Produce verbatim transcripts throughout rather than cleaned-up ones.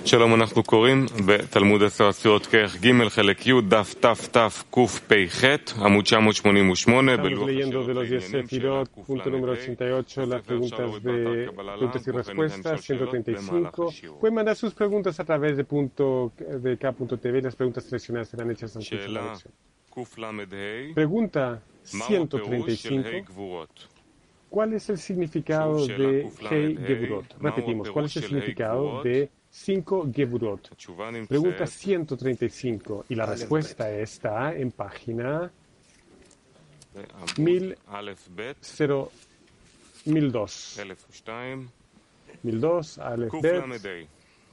שלום, אנחנו קוראים בתלמוד עשר הספירות כרך ג' חלק י' דף תף קפ"ח עמוד תשע מאות שמונים ושמונה. Estamos leyendo de los diez Sefirot, punto número ochenta y ocho, las preguntas de preguntas y respuestas, ciento treinta y cinco. Pueden mandar sus preguntas a través de punto de K.tv, las preguntas seleccionadas serán hechas en curso de la lección. Pregunta ciento treinta y cinco. ¿Cuál es el significado de Hei Geburot? Repetimos, ¿cuál es el significado de cinco Geburot? Pregunta ciento treinta y cinco. Y la respuesta está en página mil dos. mil dos, Aleph Bet.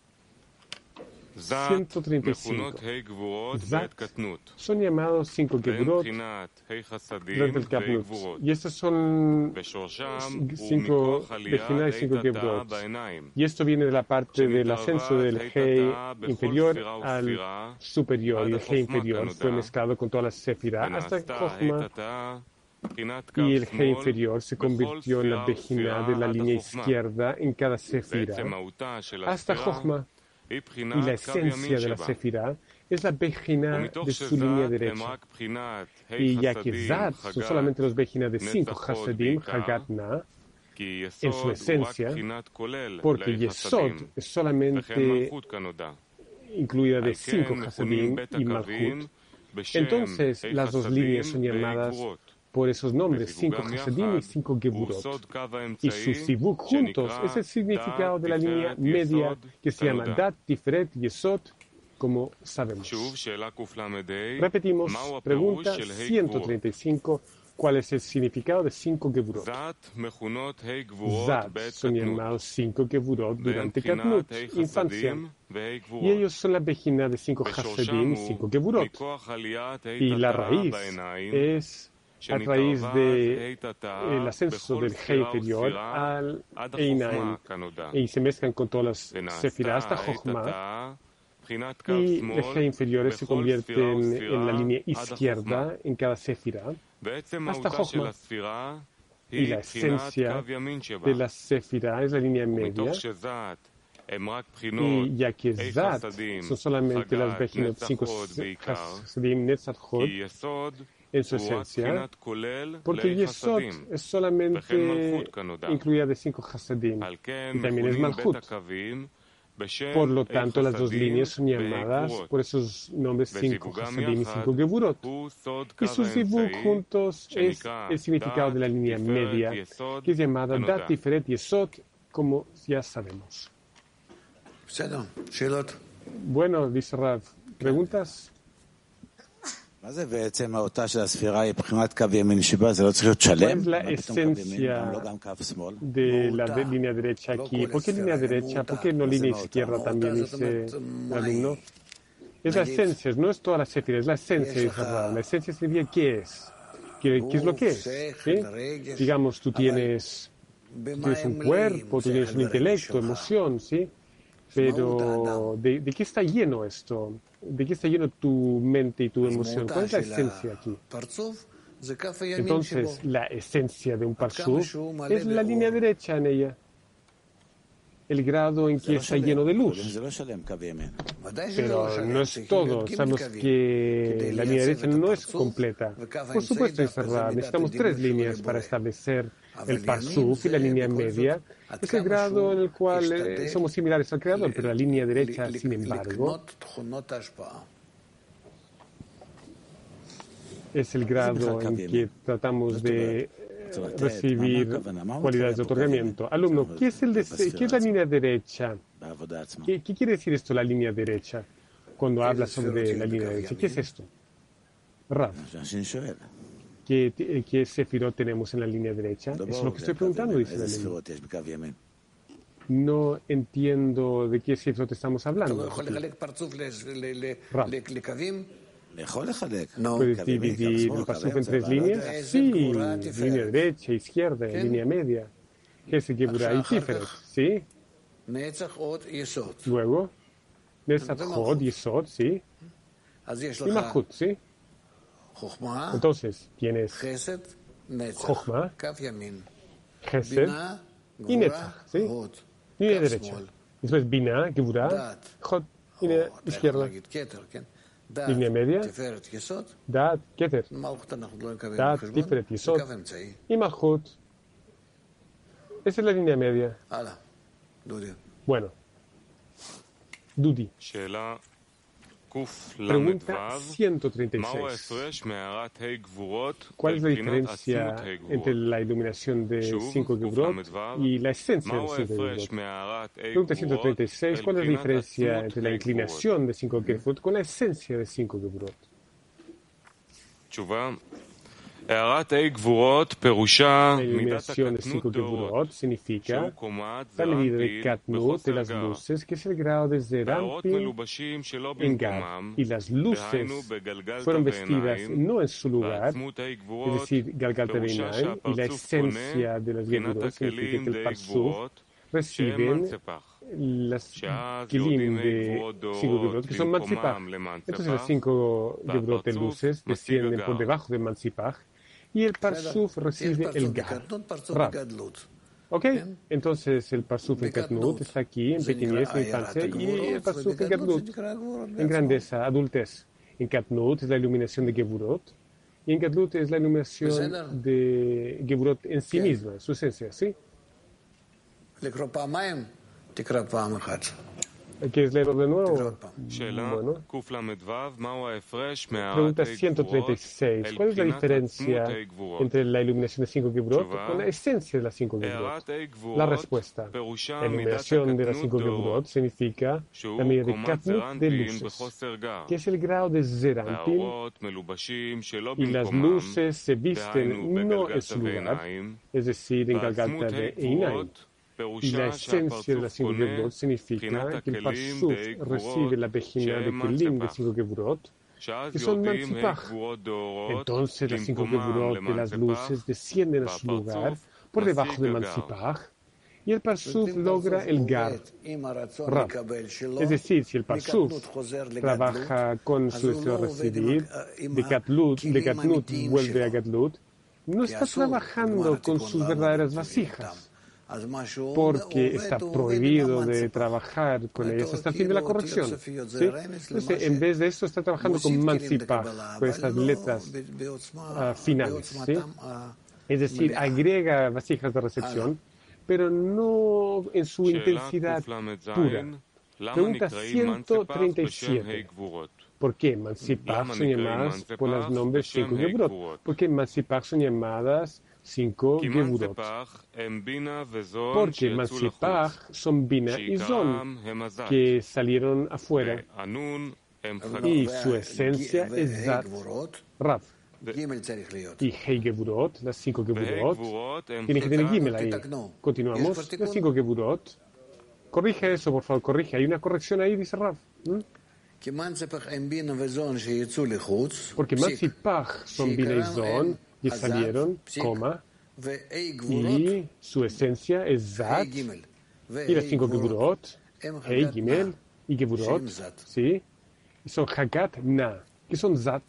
ciento treinta y cinco. Zat son llamados cinco Geburot desde el Kapnut. Y estos son cinco Bejina y cinco Geburot. Y esto viene de la parte del ascenso del Hei inferior al superior. Y el Hei inferior fue mezclado con todas las Sefirá hasta Chochma. Y el Hei inferior se convirtió en la Bejina de la línea izquierda en cada Sefirá hasta Chochma. Y la esencia de la Sefirá es la Bejina de su línea derecha. Y ya que Zat son solamente los Bejina de cinco Hasadim, Hagatna, en su esencia, porque Yesod es solamente incluida de cinco Hasadim y Malchut, entonces las dos líneas son llamadas por esos nombres, cinco Hasadim y cinco Geburot. Y su Sivuk juntos es el significado de la línea media que se llama Dat, Tiferet, Yesod, como sabemos. Repetimos, pregunta ciento treinta y cinco. ¿Cuál es el significado de cinco Geburot? Zat son llamados cinco Geburot durante Katnut, infancia. Y ellos son la Bejina de cinco Hasadim y cinco Geburot. Y la raíz es a raíz del ascenso del Hei inferior al Einaim, y se mezclan con todas las Sefirá hasta Chochma, y el Hei inferiores se convierten en la línea izquierda en cada Sefirá hasta Chochma, y la esencia de la Sefirá es la línea media. Y ya que Zat son solamente las Bejinot cinco Hasadim, Netzat Hod, en su esencia, porque Yesod es solamente incluida de cinco Hasadim y también es Malchut. Por lo tanto, las dos líneas son llamadas por esos nombres cinco Hasadim y cinco Geburot. Y su Zivuk juntos es el significado de la línea media, que es llamada Dat, Tiferet, Yesod, como ya sabemos. Bueno, dice Rav, ¿preguntas? ¿Cuál es la esencia de la de línea derecha aquí? ¿Por qué línea derecha? ¿Por qué no línea izquierda también, dice el alumno? Es la esencia, no es toda la Sefirá, es la esencia, dice Rav. La esencia significa qué es. ¿Qué, qué es lo que es? ¿Sí? Digamos, tú tienes, tú tienes un cuerpo, tú tienes un intelecto, emoción, ¿sí? Pero, ¿de, ¿de qué está lleno esto? ¿De qué está lleno tu mente y tu emoción? ¿Cuál es la esencia aquí? Entonces, la esencia de un parsuf es la línea derecha en ella, el grado en que está lleno de luz. Pero no es todo. Sabemos que la línea derecha no es completa. Por supuesto, necesitamos tres líneas para establecer el parsuf, y la línea media es el grado en el cual eh, somos similares al creador, pero la línea derecha, sin embargo, es el grado en que tratamos de eh, recibir cualidades de otorgamiento. Alumno, ¿qué es, el de, ¿qué es la línea derecha? ¿Qué, ¿Qué quiere decir esto, la línea derecha? Cuando habla sobre la línea derecha, ¿qué es esto? Rav, ¿qué, qué sefirot tenemos en la línea derecha? Eso es lo que estoy preguntando, dice el alumno. No entiendo de qué sefirot estamos hablando. Rav, ¿puedes dividir el pasuf en tres líneas? Sí, línea derecha, izquierda, línea media. ¿Qué es Geburah y Tiferet? ¿Sí? Luego, Netzat Hod, Yesod, ¿sí? Y Malchut, ¿sí? Entonces, tienes Chochma, Chesed y Netzach, ¿sí? Línea derecha. Después Bina, Gevurah, Jod, línea izquierda. Línea media, Dat, Keter, Dat, Tiferet, Yesod y Malchut. Esa es la línea media. Bueno, Dudi. Pregunta ciento treinta y seis. ¿Cuál es la diferencia entre la iluminación de cinco Geburot y la esencia de cinco Geburot? Pregunta ciento treinta y seis. ¿Cuál es la diferencia entre la inclinación de cinco Geburot con la esencia de cinco Geburot? La iluminación de cinco Geburot significa la medida de Katnut de las luces, que es el grado de Zerampin en Gad, y las luces fueron vestidas no en su lugar, es decir, Galgal Tebeinaim, y la esencia de las Geburot significa que el Parsuf reciben las Kilim de cinco Geburot, que son Matzipach. Entonces las cinco Geburot de luces descienden por debajo de Matzipach, y el Parsuf recibe el Gad, Rab. ¿Ok? Entonces el Parsuf en Katnut está aquí, en pequeñez, en infancia, y el Parsuf en Gadlut, en grandeza, adultez. En Katnut es la iluminación de Geburot, y en Gadlut es la iluminación de Geburot en sí misma, en su esencia, ¿sí? ¿Quieres leerlo de nuevo? Bueno. Pregunta ciento treinta y seis. ¿Cuál es la diferencia entre la iluminación de cinco Geburot con la esencia de las cinco Geburot? La respuesta. La iluminación de las cinco Geburot significa la medida de Katnut de luces, que es el grado de Zerampin, y las luces se visten no en su lugar, es decir, en Galgalta de Einaim. Y la esencia de las cinco Geburot significa que el Parsuf recibe la vejina de Kelim de cinco Geburot, que son Matzipach. Entonces las cinco Geburot de las luces descienden a su lugar por debajo de Matzipach, y el Parsuf logra el Gar, Rab. Es decir, si el Parsuf trabaja con su deseo de recibir, de Katnut, de Katnut vuelve a Gadlut, no está trabajando con sus verdaderas vasijas, porque está prohibido de trabajar con ellas hasta el fin de la corrección. ¿Sí? Entonces, en vez de eso, está trabajando con Matzipach, con estas letras uh, finales. ¿Sí? Es decir, agrega vasijas de recepción, pero no en su intensidad pura. Pregunta ciento treinta y siete. ¿Por qué Matzipach son llamadas por los nombres cinco Geburot? ¿Por qué Matzipach son llamadas cinco Geburot? Porque Matzipach son Bina y Zon, que salieron afuera, y su esencia es Zat, Rav. Y Hei Geburot, las cinco Geburot, tienen que tener Gimel ahí. Continuamos, las cinco Geburot. Corrige eso, por favor, corrige. Hay una corrección ahí, dice Rav. ¿Mm? Porque Matzipach son Bina y Zon, y salieron, coma, y su esencia es Zat, y las cinco Geburot, Hei, Gimel y Geburot, ¿sí? Y son Hagat, Na, que son Zat.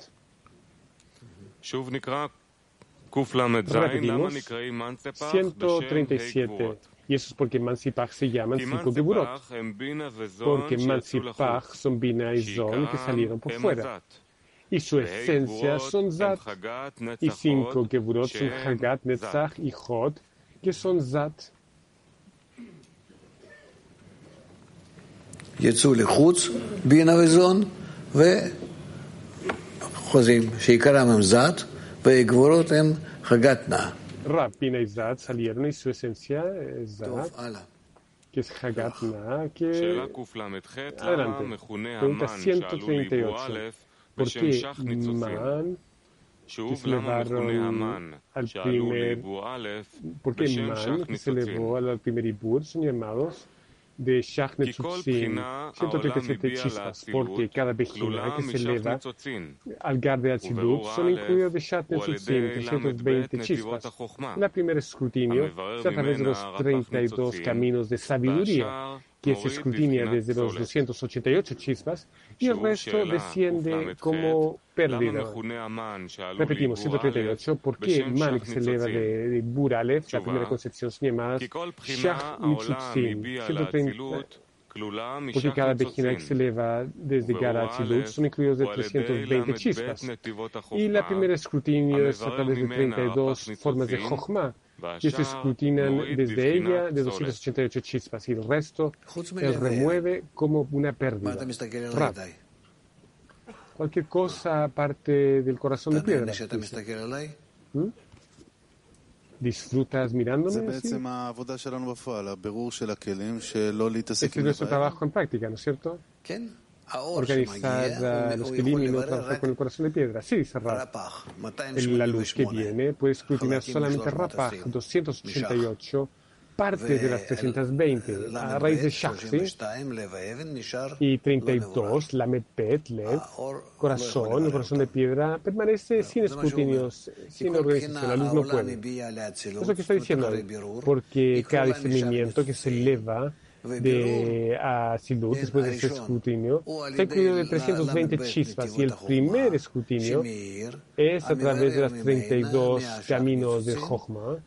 Repetimos, ciento treinta y siete. Y eso es porque Matzipach se llaman cinco Geburot, porque Matzipach son Bina y Zon que salieron por fuera. Y su esencia son Zat, y cinco Geburot son Hagat, Netzach y Hod, que son Zat. יצאו לחוץ, בינה וזון, וחוזים, שעיקרם הם זת, והגבורות הם חגת נע. Rab, Bina y Zat salieron y su esencia es Zat, que es Hagat Na, que... Adelante. Pregunta ciento treinta y ocho. ¿Por qué Man, que se elevaron al primer... ¿Por qué Man, que se elevó al primer Ibur, son llamados de Shach Netzutzin, ciento treinta y siete chispas, porque cada vejina que se eleva al Gar de Atzidut son incluidos de Shach Netzutzin, trescientos veinte chispas. La primera escrutinio es a través de los treinta y dos caminos de sabiduría, que se escrutina desde los doscientas ochenta y ocho chispas, y el resto desciende como pérdida. Repetimos, ciento treinta y ocho. ¿Por qué Man, que se eleva de, de Bur Aleph, la primera concepción, son llamadas Shach Netzutzin? ciento treinta porque cada Bejina que se eleva desde Gara a Tzilut son incluidos de trescientas veinte chispas. Y la primera escrutinio es a través de treinta y dos formas de Jochma, que se escrutinan desde ella de doscientas ochenta y ocho chispas, y el resto él remueve como una pérdida. Rab. Cualquier cosa aparte del corazón de piedra. ¿Mm? ¿Disfrutas mirándome? ¿Sí? Este es nuestro trabajo en práctica, ¿no es cierto? Organizar uh, los kelim y no trabajar con el corazón de piedra. Sí, dice Rab. La luz que viene puede escrutinar solamente Rapach, doscientos ochenta y ocho, parte de las trescientas veinte, a raíz de Shach, ¿sí? Y treinta y dos, Lamed Bet, Lev, corazón, el corazón de piedra, permanece sin escrutinios, sin organización, la luz no puede. Eso es lo que está diciendo ahí, porque cada discernimiento que se eleva de a Tzilut, después de ese escrutinio, está incluido de trescientas veinte chispas, y el primer escrutinio es a través de las treinta y dos caminos de Jochma,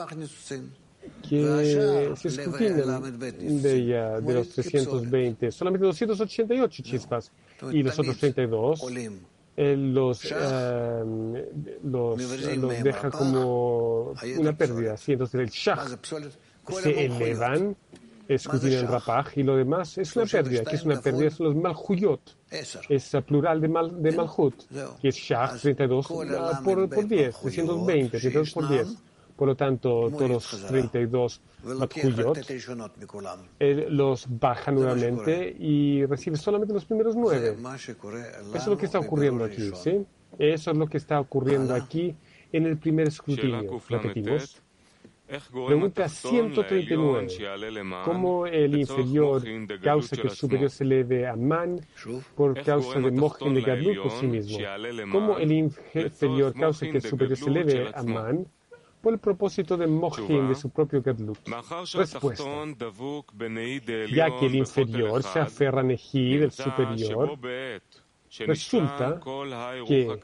que se escrutinan de ella, de los trescientos veinte, solamente doscientas ochenta y ocho chispas, y los otros treinta y dos él los, uh, los, los deja como una pérdida, ¿sí? Entonces el Shach se elevan, escrutinan el Rapach, y lo demás es una pérdida. ¿Qué es una pérdida? Son los Malhuyot, es plural de, mal, de Malhut, que es Shach treinta y dos por, por diez, trescientos veinte, treinta y dos por diez. Por lo tanto, todos los treinta y dos Malhuyot él los baja nuevamente y recibe solamente los primeros nueve. Eso es lo que está ocurriendo aquí, ¿sí? Eso es lo que está ocurriendo aquí en el primer escrutinio. Repetimos. Pregunta ciento treinta y nueve. ¿Cómo el inferior causa que el superior se eleve a Man por causa de Mochin de Gadlut por sí mismo? ¿Cómo el inferior causa que el superior se eleve a Man por el propósito de Mochin de su propio Gadlut? Respuesta. Ya que el inferior se aferra a Neji del superior, resulta que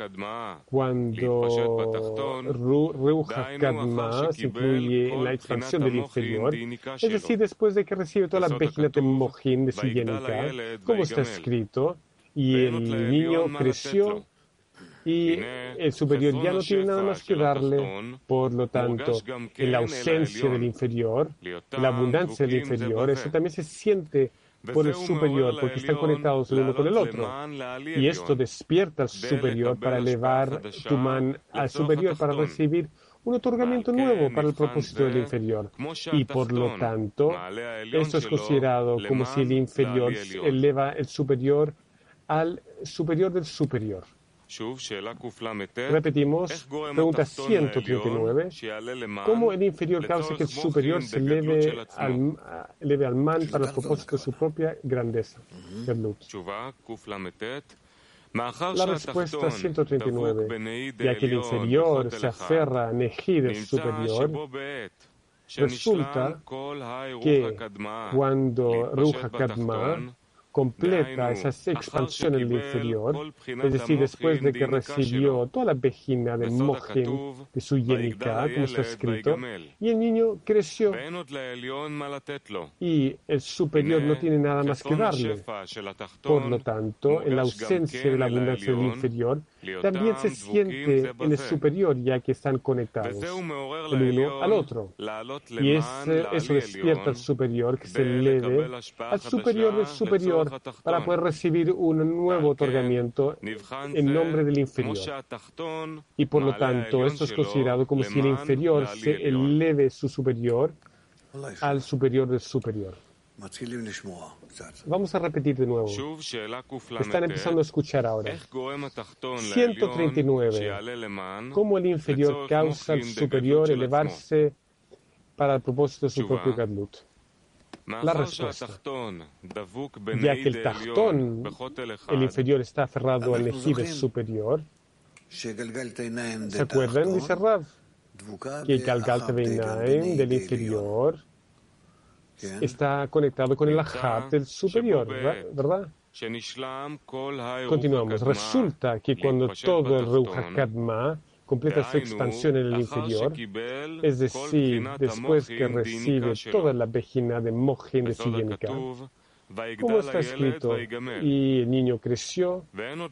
cuando Ruach HaKadma se incluye en la expansión del inferior, es decir, después de que recibe toda la Bejina de Mochin de su Yenika, como está escrito, y el niño creció y el superior ya no tiene nada más que darle. Por lo tanto, en la ausencia del inferior, la abundancia del inferior, eso también se siente por el superior, porque están conectados el uno con el otro. Y esto despierta al superior para elevar tu man al superior, para recibir un otorgamiento nuevo para el propósito del inferior. Y por lo tanto, esto es considerado como si el inferior eleva el superior al superior del superior. Repetimos, pregunta ciento treinta y nueve. ¿Cómo el inferior causa que el superior se eleve al, eleve al man para el propósito de su propia grandeza? La respuesta ciento treinta y nueve. Ya que el inferior se aferra a Neji del superior, resulta que cuando Ruach HaKadma completa esa expansión en el inferior, es decir, después de que recibió toda la Bejina de Mochin de su Yenika, como está escrito, y el niño creció y el superior no tiene nada más que darle. Por lo tanto, en la ausencia de la abundancia del inferior, también se siente en el superior, ya que están conectados el uno al otro. Y ese, eso despierta al superior, que se eleve al superior del superior, para poder recibir un nuevo otorgamiento en nombre del inferior. Y por lo tanto, esto es considerado como si el inferior se eleve su superior al superior del superior. Vamos a repetir de nuevo. Están empezando a escuchar ahora. ciento treinta y nueve. ¿Cómo el inferior causa al superior elevarse para el propósito de su propio Gadlut? La respuesta. Ya que el Tachtón, el inferior, está aferrado al Neji del superior. ¿Se acuerdan? Dice Rav que el Galgalta Beinaim del inferior está conectado con el Ahab del superior, ¿verdad? Continuamos. Resulta que cuando todo el Ruach HaKadma completa su expansión en el inferior, es decir, después que recibe toda la Bejina de Mochin de su Yenika, como está escrito, y el niño creció,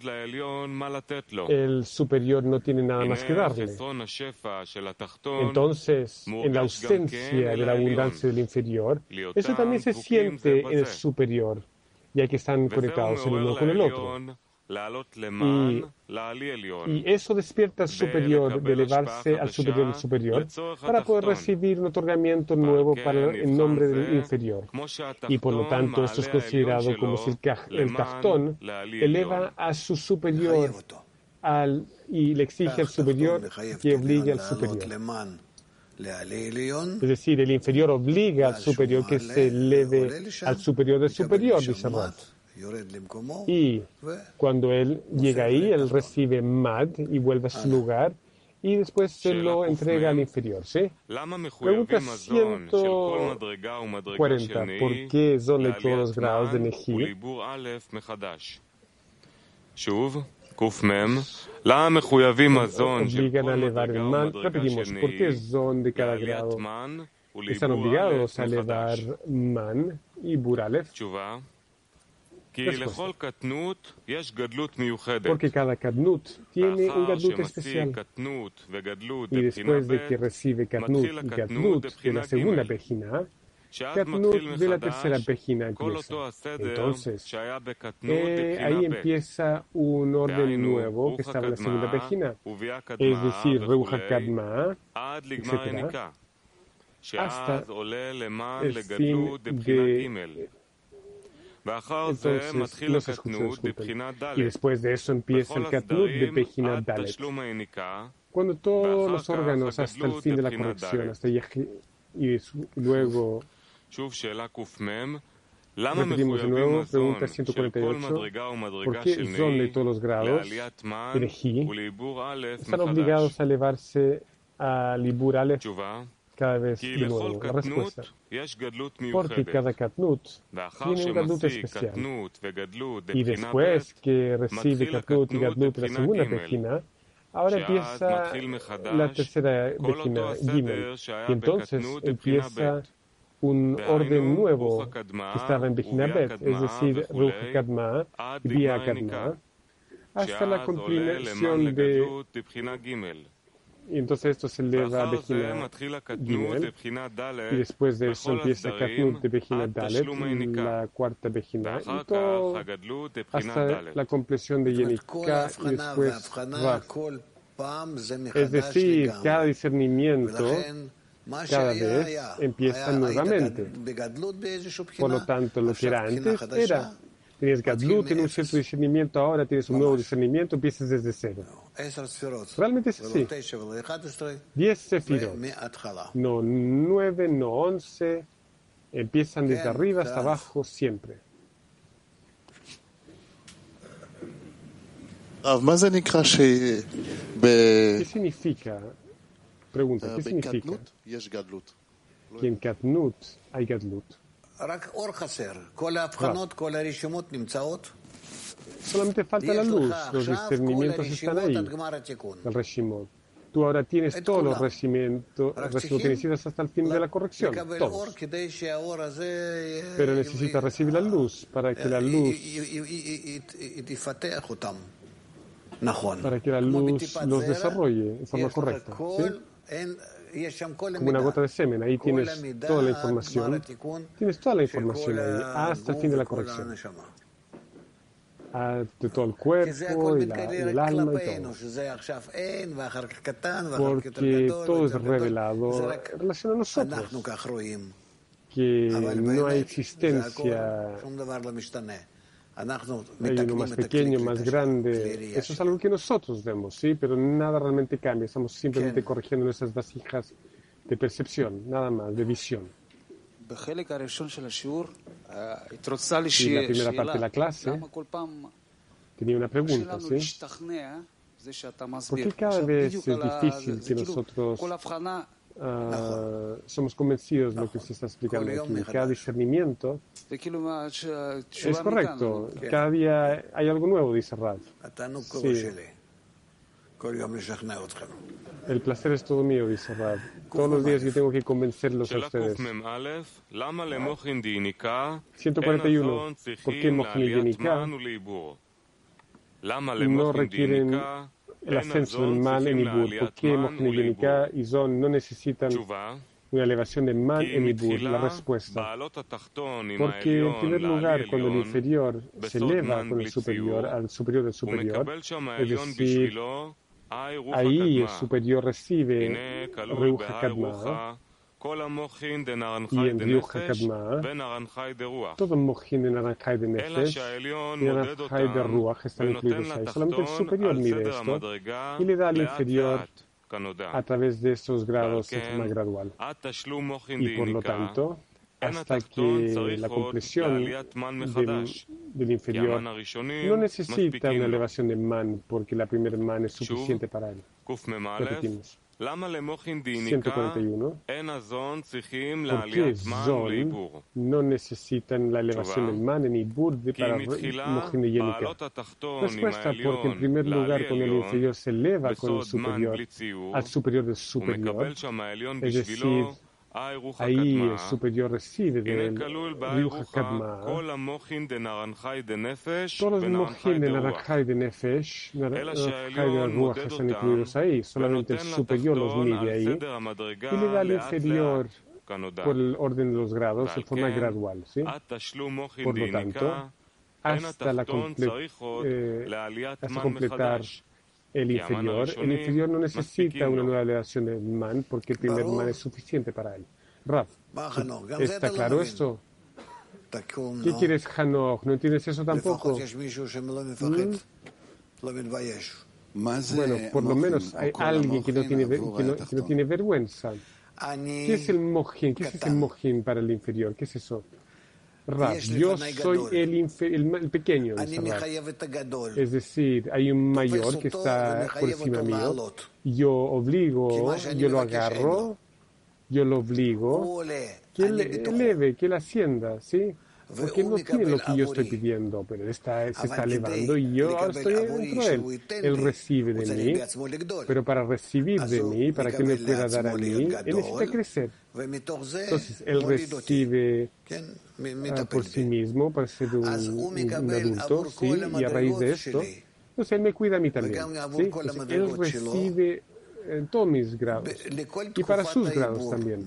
el superior no tiene nada más que darle. Entonces, en la ausencia de la abundancia del inferior, eso también se siente en el superior, ya que están conectados el uno con el otro. Y, y eso despierta al superior de elevarse al superior del superior para poder recibir un otorgamiento nuevo para el nombre del inferior. Y por lo tanto, esto es considerado como si el, el tachtón eleva a su superior al, y le exige al superior que obligue al superior. Es decir, el inferior obliga al superior que se eleve al superior del superior, dice Rab. Y cuando él llega ahí, él recibe Mad y vuelve a su lugar y después se lo entrega al inferior, ¿sí? Pregunta ciento cuarenta. ¿Por qué son de todos los grados de Neji? Obligan a elevar el man. Repetimos, ¿por qué son de cada grado? Están obligados a elevar man y buralef. Respuesta. Porque cada katnut tiene un gadlut especial. Y después de que recibe katnut y gadlut de la segunda pejina, katnut de la tercera pejina empieza. Entonces, eh, ahí empieza un orden nuevo que estaba en la segunda pejina. Es decir, Reuja Kadma, etcétera, hasta el fin de... Entonces, no se escucha, disculpen. Y después de eso empieza el Katnut de Pejina Dalet. Cuando todos los órganos hasta el fin de la corrección, hasta y luego... Repetimos de nuevo, pregunta ciento cuarenta y ocho. ¿Por qué son de todos los grados de Neji están obligados a elevarse a Libur Aleph cada vez de nuevo? La respuesta, porque cada Katnut tiene un Gadlut especial. Y después que recibe Katnut y Gadlut de la segunda Pejina, ahora empieza la tercera Pejina, Gimel. Y entonces empieza un orden nuevo que estaba en Pejina Bet, es decir, Ruch Kadma y Bia Kadma, hasta la culminación de... Y entonces esto se eleva a Pejina Gimel, y después de eso empieza Katnut de Pejina Dalet, la cuarta Pejina, y todo hasta la compleción de Yenika y después Rav. Es decir, cada discernimiento cada vez empieza nuevamente. Por lo tanto, lo que era antes era, tenías Gadlut, tienes un cierto discernimiento, ahora tienes un nuevo discernimiento, empiezas desde cero. Realmente es así. Diez sefirot, no nueve, no once, empiezan desde arriba hasta abajo siempre. ¿Qué significa? Pregunta, ¿qué significa que en Katnut hay Gadlut? Solamente falta la luz, los discernimientos están ahí, el Reshimot. Tú ahora tienes todos los recibimientos que necesitas hasta el fin de la corrección, todos. Pero necesitas recibir la luz para que la luz, para que la luz los desarrolle en forma correcta, ¿sí? Como una gota de semen, ahí tienes toda la información, tienes toda la información ahí, hasta el fin de la corrección, ah, de todo el cuerpo y, la, y el alma y todo, porque todo es revelado en relación a nosotros, que no hay existencia, hay uno más pequeño, más grande, eso es algo que nosotros vemos, ¿sí? Pero nada realmente cambia, estamos simplemente corrigiendo nuestras vasijas de percepción, nada más, de visión. Y la primera parte de la clase tenía una pregunta, ¿sí? ¿Por qué cada vez es difícil que nosotros Uh, somos convencidos de lo que se está explicando aquí? Cada discernimiento es correcto. Cada día hay algo nuevo, dice Rav. Sí. El placer es todo mío, dice Rab. Todos los días yo tengo que convencerlos a ustedes. ciento cuarenta y uno. ¿Por qué Mochin y Dinika no requieren el ascenso del man en Ibur? ¿Por qué Mochin y Dinika y Zon no necesitan una elevación de man en Ibur? La respuesta. Porque en primer lugar, cuando el inferior se eleva con el superior, al superior del superior, es decir, ahí el superior recibe Reuch HaKadma, y en Reuch HaKadma, todo Mochin de Naranjai de Nefesh y Naranjai de Ruach están incluidos ahí. Solamente el superior mide esto y le da al inferior a través de esos grados de forma gradual. Y por lo tanto, hasta que la compleción del, del inferior no necesita una elevación de man, porque la primera man es suficiente para él. Repetimos. ciento cuarenta y uno. ¿Por qué Zon no necesitan la elevación del man en Ibur para Mochin y Dinika? Respuesta, porque en primer lugar, cuando el inferior se eleva con el superior al superior del superior, es decir, ahí el superior recibe del Reuch HaKadma. Todos los Mochin de Naranjai de Nefesh, Naranjai de Ruach están incluidos ahí. Solamente el superior los mide ahí y le da al inferior por el orden de los grados de forma gradual. ¿Sí? Por lo tanto, hasta, la comple eh, hasta completar el inferior, el inferior no necesita una nueva elevación de man porque el primer man es suficiente para él. Rav, ¿está claro esto? ¿Qué quieres, Hanoch? ¿No entiendes eso tampoco? ¿Mm? Bueno, por lo menos hay alguien que no tiene, que no, que no tiene vergüenza. ¿Qué es el Mochin? ¿Qué es ese Mochin para el inferior? ¿Qué es eso? Rab, yo soy el, el, el pequeño, dice Rab. Es decir, hay un mayor que está por encima mío. Yo obligo, yo lo agarro, yo lo obligo que él eleve, que él ascienda, ¿sí? Porque él no tiene lo que yo estoy pidiendo, pero él está, se está elevando y yo ahora estoy dentro de él. Él recibe de mí, pero para recibir de mí, para que me pueda dar a mí, él necesita crecer. Entonces, él recibe uh, por sí mismo para ser un, un, un adulto, ¿sí? Y a raíz de esto, entonces él me cuida a mí también, ¿sí? Entonces, él recibe en todos mis grados y para sus grados también.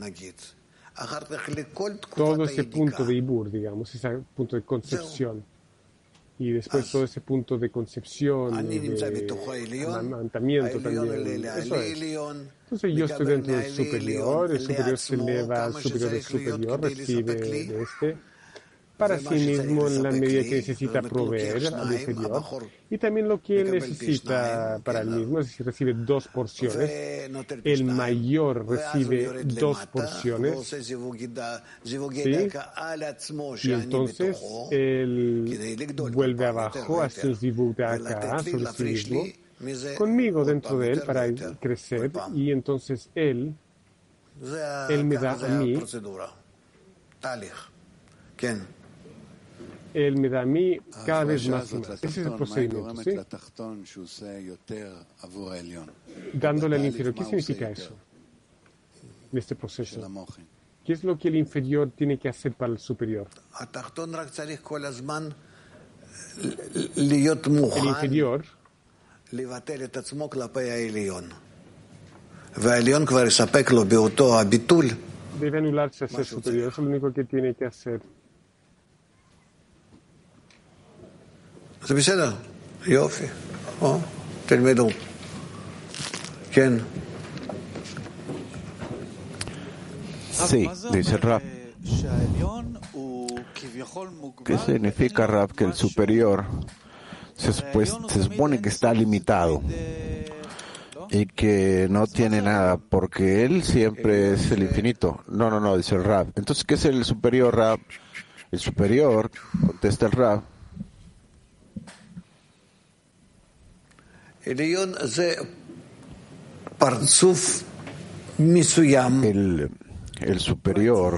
Todo ese punto de Ibur, digamos, ese punto de concepción. Y después todo ese punto de concepción y de amamantamiento también. Eso es. Entonces yo estoy dentro del superior, el superior se eleva al superior del superior, recibe de este para sí mismo en la medida que necesita proveer al inferior y también lo que él necesita para él mismo, es decir, recibe dos porciones. El mayor recibe dos porciones, ¿sí? Y entonces él vuelve abajo, hace un zivug de acá sobre sí mismo, conmigo dentro de él para crecer, y entonces él, él me da a mí, él me da a mí cada vez más y más. Ese es el procedimiento, ¿sí? Dándole al inferior. ¿Qué significa eso? En este proceso. ¿Qué es lo que el inferior tiene que hacer para el superior? El inferior debe anularse hacia el superior. Eso es lo único que tiene que hacer. זה בסדר, יופי, או, תלמדו. כן. Sí, dice Rab. ¿Qué significa, Rab, que el superior se, pues, se supone que está limitado y que no tiene nada porque él siempre es el infinito? No, no, no, dice el Rab. Entonces, ¿qué es el superior, Rab? El superior, contesta el Rab, El, el superior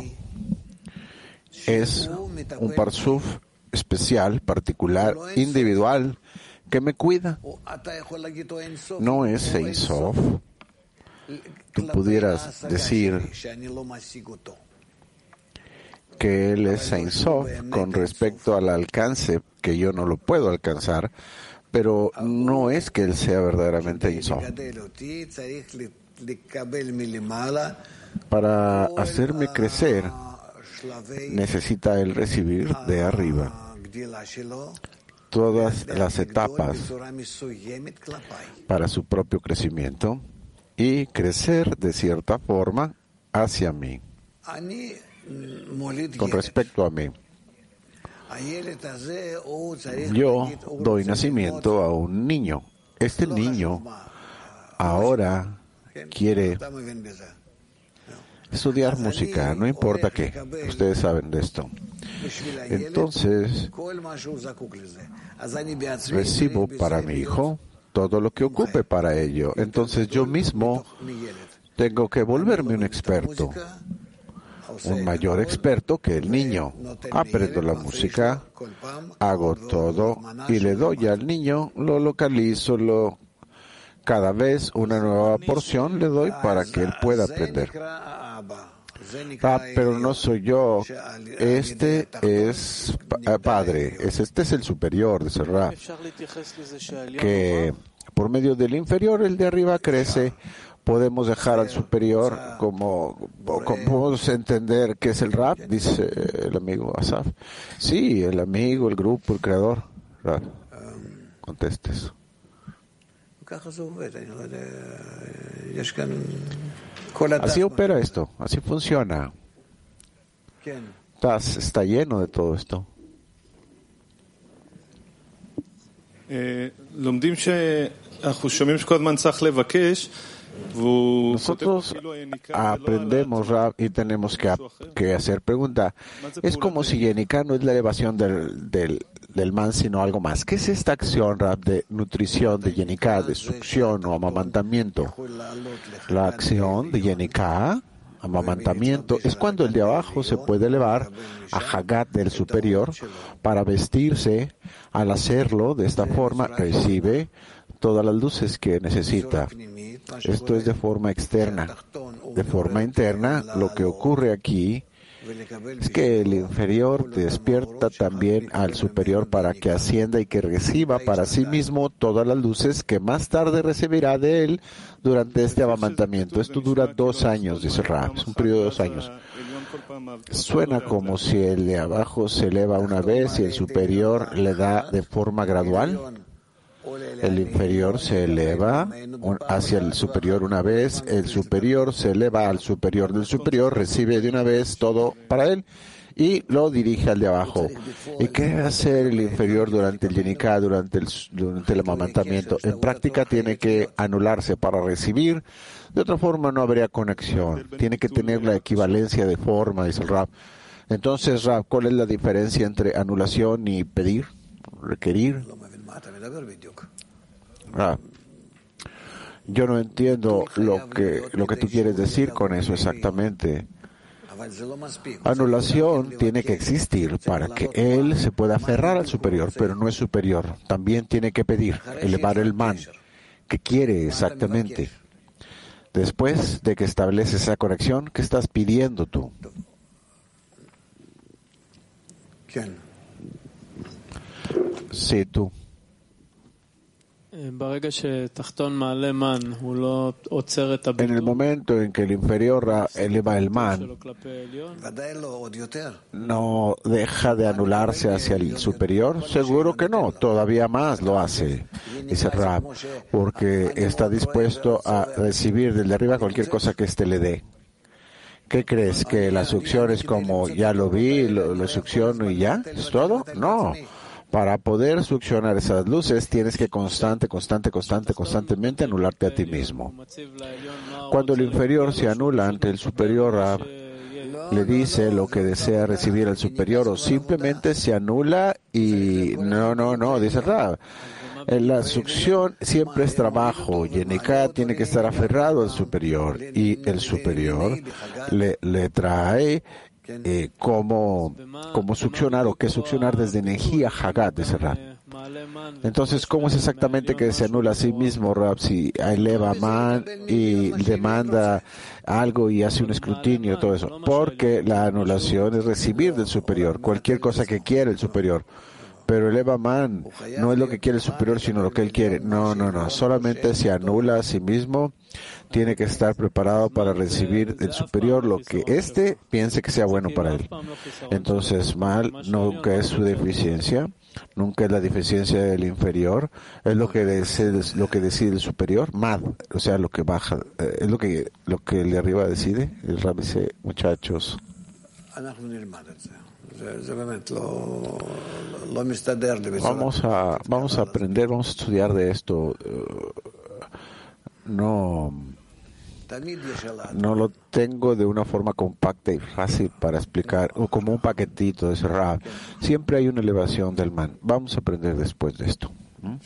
es un parsuf especial, particular, individual, que me cuida. No es Ein Sof. Tú pudieras decir que él es Ein Sof con respecto al alcance, que yo no lo puedo alcanzar, pero no es que él sea verdaderamente Ein Sof. Para hacerme crecer, necesita él recibir de arriba todas las etapas para su propio crecimiento y crecer de cierta forma hacia mí, con respecto a mí. Yo doy nacimiento a un niño. Este niño ahora quiere estudiar música, no importa qué. Ustedes saben de esto. Entonces, recibo para mi hijo todo lo que ocupe para ello. Entonces yo mismo tengo que volverme un experto, un mayor experto que el niño. Aprendo la música, hago todo y le doy al niño, lo localizo, lo cada vez una nueva porción le doy para que él pueda aprender. Ah, pero no soy yo. Este es padre. Este es el superior, dice Rab. Que por medio del inferior, el de arriba crece. Podemos dejar al superior como, como podemos entender que es el Rab, dice el amigo Asaf. Sí, el amigo, el grupo, el creador. Rab, contestes. Así opera esto, así funciona. Está, está lleno de todo esto. Nosotros aprendemos, Rab, y tenemos que, que hacer pregunta. Es como si Yenika no es la elevación del, del, del man, sino algo más. ¿Qué es esta acción, Rab, de nutrición de Yenika, de succión o amamantamiento? La acción de Yenika, amamantamiento, es cuando el de abajo se puede elevar a Hagat del superior para vestirse. Al hacerlo de esta forma, recibe todas las luces que necesita. Esto es de forma externa. De forma interna, lo que ocurre aquí es que el inferior despierta también al superior para que ascienda y que reciba para sí mismo todas las luces que más tarde recibirá de él durante este amamantamiento. Esto dura dos años, dice Rab. Es un periodo de dos años. Suena como si el de abajo se eleva una vez y el superior le da de forma gradual. El inferior se eleva hacia el superior una vez, el superior se eleva al superior del superior, recibe de una vez todo para él y lo dirige al de abajo. ¿Y qué debe hacer el inferior durante el Yenika, durante el, durante el amamantamiento? En práctica tiene que anularse para recibir, de otra forma no habría conexión. Tiene que tener la equivalencia de forma, dice el Rab. Entonces, Rab, ¿cuál es la diferencia entre anulación y pedir, requerir? Ah, yo no entiendo lo que lo que tú quieres decir con eso exactamente. Anulación tiene que existir para que él se pueda aferrar al superior, pero no es superior. También tiene que pedir, elevar el man, que quiere exactamente. Después de que establece esa conexión, ¿qué estás pidiendo tú? Sí, tú. En el momento en que el inferior eleva el man, ¿no deja de anularse hacia el superior? Seguro que no, todavía más lo hace, dice Rab, porque está dispuesto a recibir desde arriba cualquier cosa que éste le dé. ¿Qué crees? ¿Que la succión es como ya lo vi, lo, lo succiono y ya? ¿Es todo? No. Para poder succionar esas luces tienes que constante, constante, constante, constantemente anularte a ti mismo. Cuando el inferior se anula ante el superior, Rab le dice lo que desea recibir al superior o simplemente se anula y no, no, no, dice Rab. En la succión siempre es trabajo. Yenika tiene que estar aferrado al superior y el superior le, le trae Eh, cómo, cómo succionar o qué succionar desde energía Hagat de Serrat. Entonces, ¿cómo es exactamente que se anula a sí mismo, Rab, si eleva a man y demanda algo y hace un escrutinio, todo eso? Porque la anulación es recibir del superior, cualquier cosa que quiere el superior. Pero el Eva Man no es lo que quiere el superior, sino lo que él quiere. No, no, no. Solamente se anula a sí mismo. Tiene que estar preparado para recibir del superior lo que éste piense que sea bueno para él. Entonces, mal nunca es su deficiencia, nunca es la deficiencia del inferior, es lo que decide, lo que decide el superior, mad, o sea, lo que baja, es lo que lo que el de arriba decide. El Rab dice, muchachos, Vamos a, vamos a aprender, vamos a estudiar de esto. No, no lo tengo de una forma compacta y fácil para explicar, o como un paquetito de cerrar. Siempre hay una elevación del man. Vamos a aprender después de esto. ¿Mm?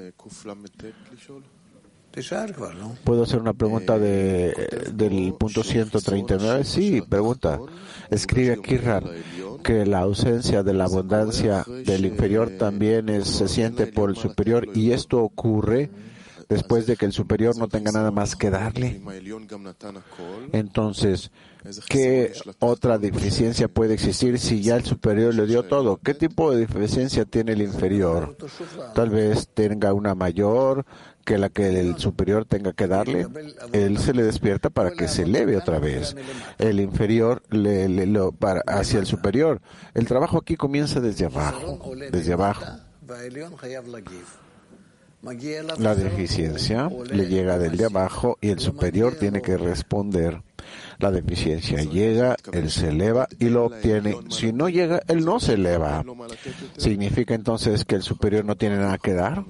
¿Puedo hacer una pregunta de, del punto ciento treinta y nueve? Sí, pregunta. Escribe aquí, Ram, que la ausencia de la abundancia del inferior también es, se siente por el superior, y esto ocurre después de que el superior no tenga nada más que darle. Entonces, ¿qué otra deficiencia puede existir si ya el superior le dio todo? ¿Qué tipo de deficiencia tiene el inferior? Tal vez tenga una mayor que la que el superior tenga que darle. Él se le despierta para que se eleve otra vez. El inferior le, le, lo, para, hacia el superior. El trabajo aquí comienza desde abajo, desde abajo. La deficiencia le llega del de abajo y el superior tiene que responder. La deficiencia llega, él se eleva y lo obtiene. Si no llega, él no se eleva. ¿Significa entonces que el superior no tiene nada que dar?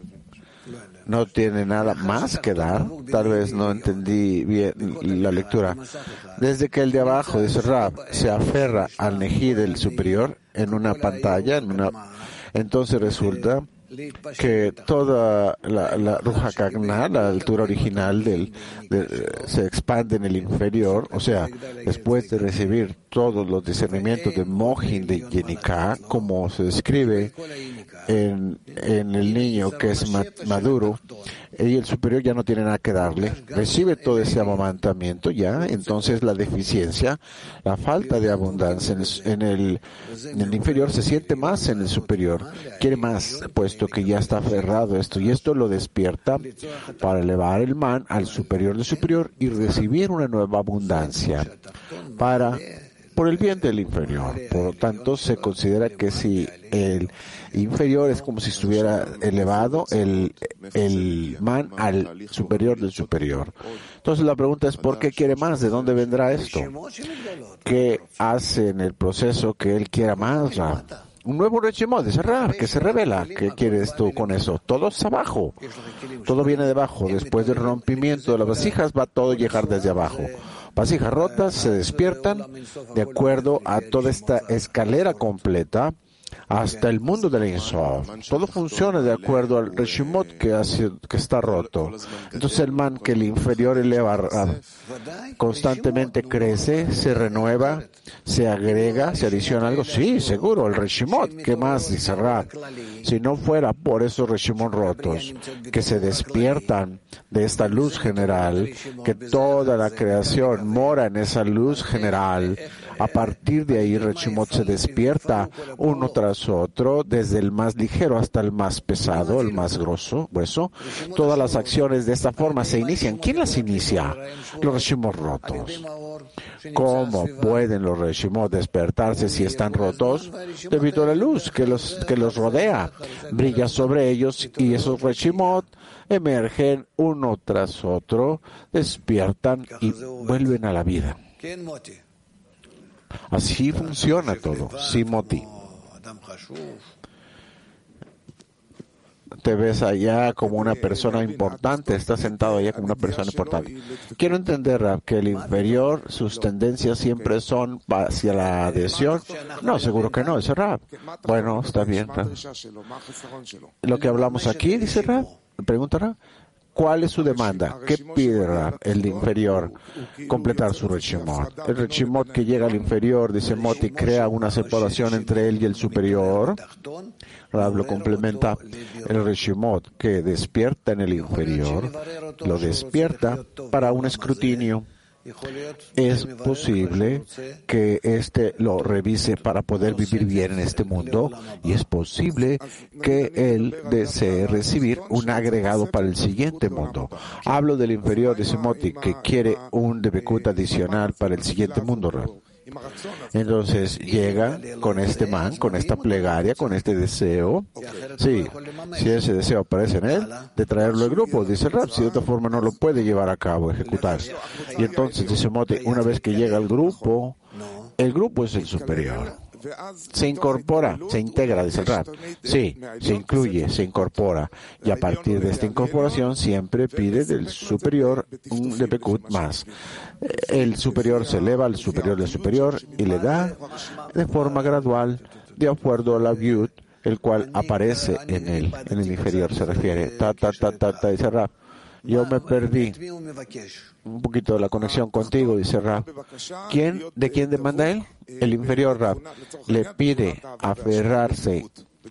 ¿No tiene nada más que dar? Tal vez no entendí bien la lectura. Desde que el de abajo, dice Rab, se aferra al nejí del superior en una pantalla, en una, entonces resulta que toda la, la Ruja Kagna, la altura original del, de, se expande en el inferior, o sea, después de recibir todos los discernimientos de Mohin de Yenika, como se describe en, en el niño que es maduro, y el superior ya no tiene nada que darle, recibe todo ese amamantamiento ya, entonces la deficiencia, la falta de abundancia en el, en el, en el inferior se siente más en el superior, quiere más, puesto que ya está aferrado a esto, y esto lo despierta para elevar el man al superior del superior y recibir una nueva abundancia para por el bien del inferior. Por lo tanto, se considera que si el inferior es como si estuviera elevado el, el man al superior del superior. Entonces la pregunta es, ¿por qué quiere más? ¿De dónde vendrá esto? ¿Qué hace en el proceso que él quiera más, Rab? Un nuevo Reshimot, dice Rab, que se revela. ¿Qué quieres tú con eso? Todo es abajo. Todo viene de abajo. Después del rompimiento de las vasijas, va todo a llegar desde abajo. Vasijas rotas se despiertan de acuerdo a toda esta escalera completa hasta el mundo del Ein Sof. Todo funciona de acuerdo al Reshimot que, hace, que está roto. Entonces el man que el inferior eleva constantemente crece, se renueva, se agrega, se adiciona algo. Sí, seguro, el Reshimot. ¿Qué más dice Rab? Si no fuera por esos Reshimot rotos que se despiertan de esta luz general, que toda la creación mora en esa luz general, a partir de ahí Reshimot se despierta uno tras otro, desde el más ligero hasta el más pesado, el más grueso, grueso. Todas las acciones de esta forma se inician. ¿Quién las inicia? Los Reshimot rotos. ¿Cómo pueden los Reshimot despertarse si están rotos? Debido a la luz que los, que los rodea. Brilla sobre ellos y esos Reshimot emergen uno tras otro, despiertan y vuelven a la vida. Así funciona todo. Sí, Moti. Te ves allá como una persona importante, estás sentado allá como una persona importante. Quiero entender, Rab, que el inferior, sus tendencias siempre son hacia la adhesión. No, seguro que no, dice Rab. Bueno, está bien, Rab. Lo que hablamos aquí, dice Rab, pregunta Rab, ¿Cuál es su demanda? ¿Qué pide Rab? El inferior, completar su Reshimot. El Reshimot que llega al inferior, dice Moti, crea una separación entre él y el superior. Rab lo complementa. El Reshimot que despierta en el inferior, lo despierta para un escrutinio. Es posible que éste lo revise para poder vivir bien en este mundo, y es posible que él desee recibir un agregado para el siguiente mundo. Hablo del inferior de Moti, que quiere un debekut adicional para el siguiente mundo. Entonces llega con este man, con esta plegaria, con este deseo. Sí, si ese deseo aparece en él, de traerlo al grupo, dice Rab, si de otra forma no lo puede llevar a cabo, ejecutar. Y entonces dice Moti, una vez que llega al grupo, el grupo es el superior. Se incorpora, se integra, dice el Rab. Sí, se incluye, se incorpora. Y a partir de esta incorporación siempre pide del superior un debekut más. El superior se eleva al superior del superior y le da de forma gradual, de acuerdo a la viud, el cual aparece en él, en el inferior se refiere. Ta, ta, ta, ta, ta, dice Rab. Yo me perdí un poquito de la conexión contigo, dice Rab. ¿Quién, ¿De quién demanda él? El inferior Rab. Le pide aferrarse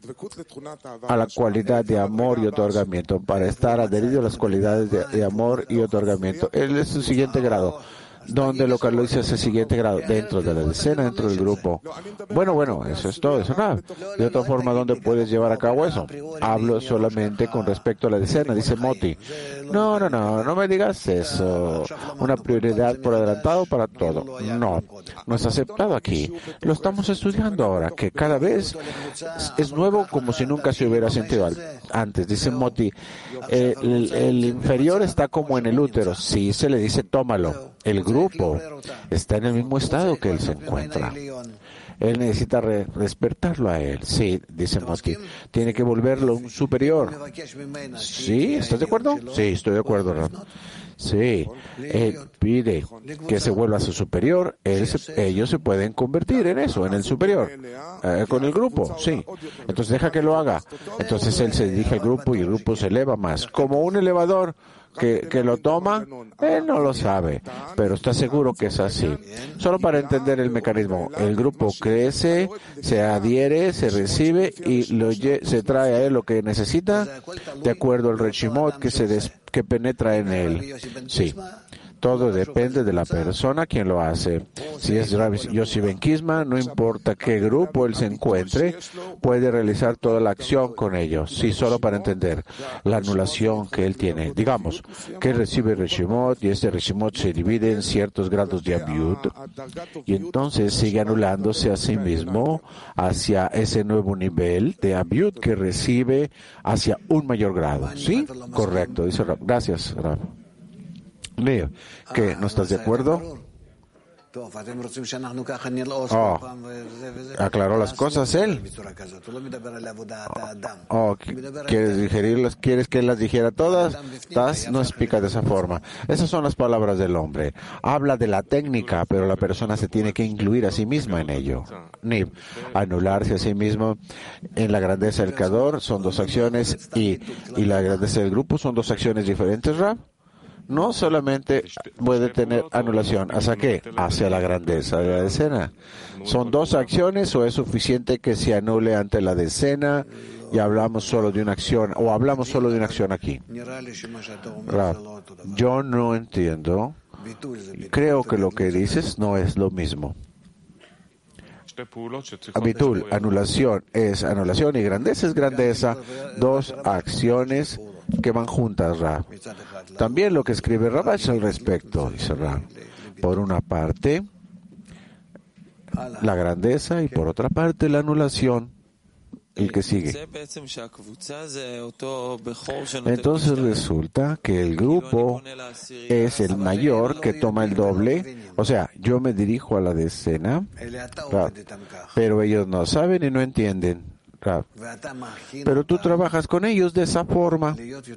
a la cualidad de amor y otorgamiento para estar adherido a las cualidades de, de amor y otorgamiento. Él es su siguiente grado. ¿Dónde localiza ese siguiente grado? Dentro de la decena, dentro del grupo. Bueno, bueno, eso es todo, eso nada. De otra forma, ¿dónde puedes llevar a cabo eso? Hablo solamente con respecto a la decena, dice Moti. No, no, no, no me digas eso. Una prioridad por adelantado para todo. No, no es aceptado aquí. Lo estamos estudiando ahora, que cada vez es nuevo como si nunca se hubiera sentido antes. Dice Moti, eh, el, el inferior está como en el útero. Sí, se le dice tómalo. El grupo está en el mismo estado que él se encuentra. Él necesita re despertarlo a él. Sí, dice Moti. Tiene que volverlo un superior. ¿Sí? ¿Estás de acuerdo? Sí, estoy de acuerdo, Rab. Sí, él pide que se vuelva a su superior. Él se, ellos se pueden convertir en eso, en el superior, eh, con el grupo, sí. Entonces deja que lo haga. Entonces él se dirige al grupo y el grupo se eleva más. Como un elevador que, que lo toma, él no lo sabe, pero está seguro que es así. Solo para entender el mecanismo, el grupo crece, se adhiere, se recibe y lo, se trae a él lo que necesita de acuerdo al Reshimot que se des, que penetra en él. Sí. Todo depende de la persona quien lo hace. Si es Rabbi Yossi Ben Kisma, no importa qué grupo él se encuentre, puede realizar toda la acción con ellos. Sí, solo para entender la anulación que él tiene. Digamos que él recibe Reshimot y este Reshimot se divide en ciertos grados de Abiud y entonces sigue anulándose a sí mismo hacia ese nuevo nivel de Abiud que recibe hacia un mayor grado. ¿Sí? Correcto, dice Rab. Gracias, Rab. Leo, ¿qué? ¿No estás de acuerdo? Oh, aclaró las cosas él. Oh, ¿quieres digerirlas? ¿Quieres que él las dijera todas? Tas no explica de esa forma. Esas son las palabras del hombre. Habla de la técnica, pero la persona se tiene que incluir a sí misma en ello. Ni anularse a sí mismo en la grandeza del creador son dos acciones y, y la grandeza del grupo son dos acciones diferentes, Rab. No solamente puede tener anulación. ¿Hacia qué? Hacia la grandeza de la decena. ¿Son dos acciones o es suficiente que se anule ante la decena y hablamos solo de una acción o hablamos solo de una acción aquí? Rab, yo no entiendo. Creo que lo que dices no es lo mismo. Bitul, anulación es anulación y grandeza es grandeza. Dos acciones que van juntas, Rab. También lo que escribe Rabash al respecto, dice Rab. Por una parte, la grandeza y por otra parte, la anulación. El que sigue. Entonces resulta que el grupo es el mayor que toma el doble. O sea, yo me dirijo a la decena, Rab, pero ellos no saben y no entienden. Rab. Pero tú trabajas con ellos de esa forma.